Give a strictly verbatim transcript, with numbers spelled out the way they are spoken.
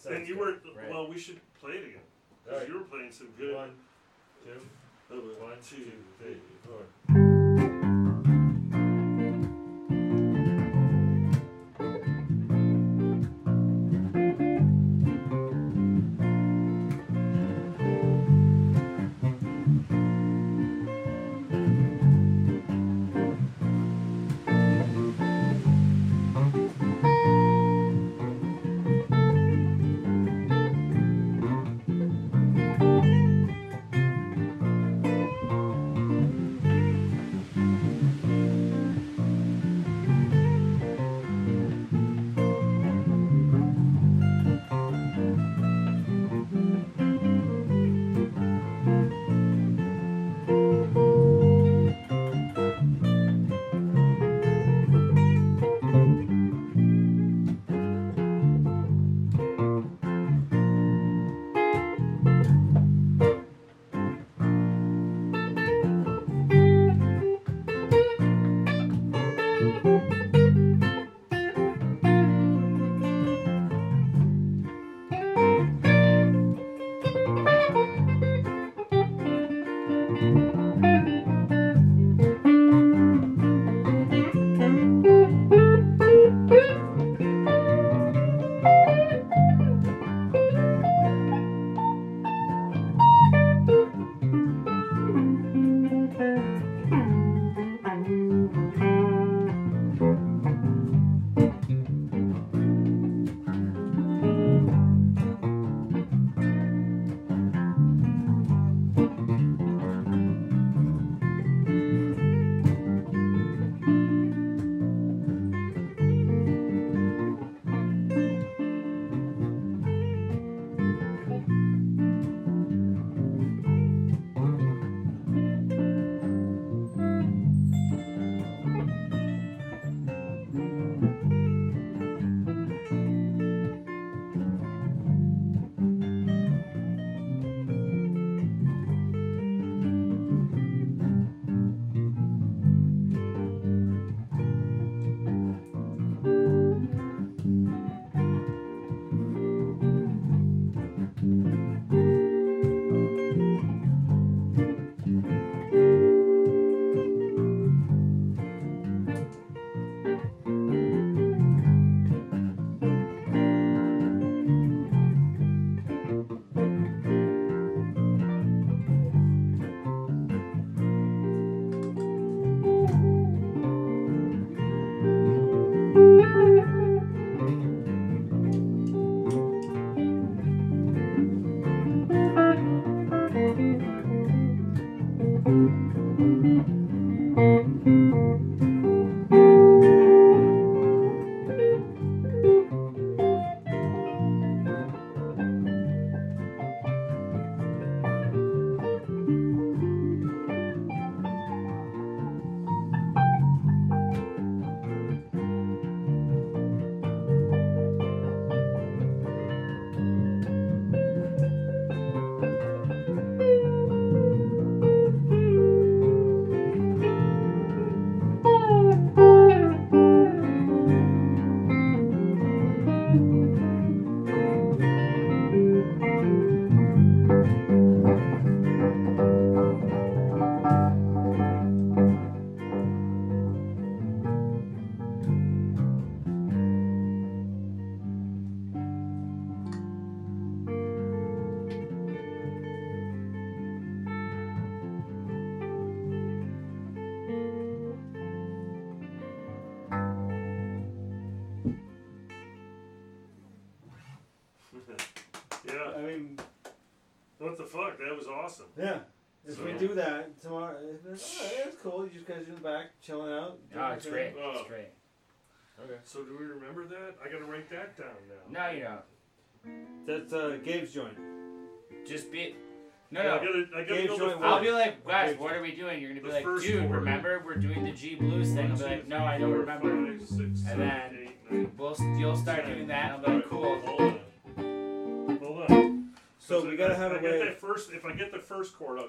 Sounds and you good. were, Right. well, we should play it again. Because Alright. you were playing some good. One, two, Uh, one, two, two, three, four. Yeah. I mean, What the fuck? That was awesome. yeah. If So- we do that tomorrow, it's like, oh, that's cool. You guys in the back, chilling out. Oh, it's great. Oh. It's great. Okay. So do we remember that? I gotta write that down now. No, you don't. That's uh, Gabe's joint. Just be. No, I no. gotta, I gotta Gabe know joined the I'll first. be like, guys, Okay. what are we doing? You're gonna be The like, first dude, chord. remember we're doing the G blues thing. I'll be like, no, I don't Four, remember. five, six, seven, then- eight, nine. We'll, you'll start doing that. And I'll be like, cool. Hold on. Hold on. So 'Cause we I- gotta have I a get way. that first. If I get the first chord, I'll